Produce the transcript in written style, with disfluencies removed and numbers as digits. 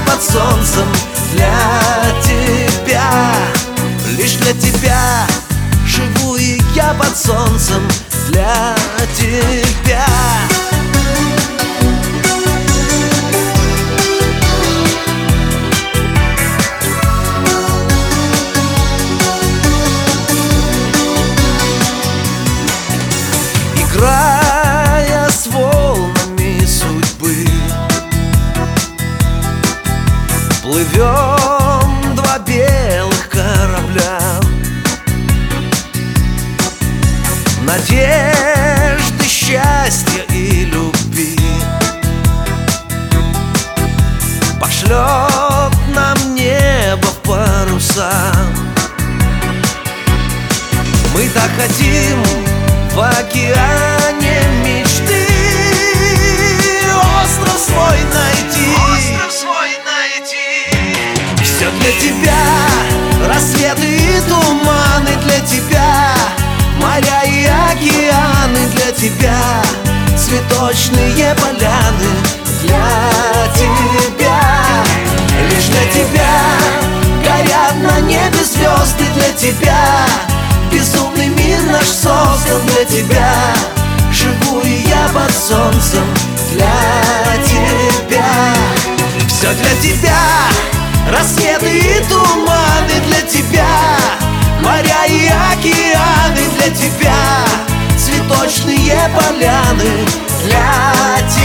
под солнцем для тебя. Лишь для тебя живу и я под солнцем для тебя. Играя с волнами судьбы, плывем два белых корабля. Надежды, счастья и любви пошлет нам небо в паруса. Мы так хотим в океане мечты остров свой найти. Все для тебя, рассветы и туманы для тебя, моря и океаны для тебя, цветочные поляны для тебя. Лишь для тебя горят на небе звезды для тебя. Безумный мир наш создан для тебя. Живу и я под солнцем для тебя. Все для тебя, рассветы и туманы для тебя, моря и океаны для тебя, цветочные поляны для тебя.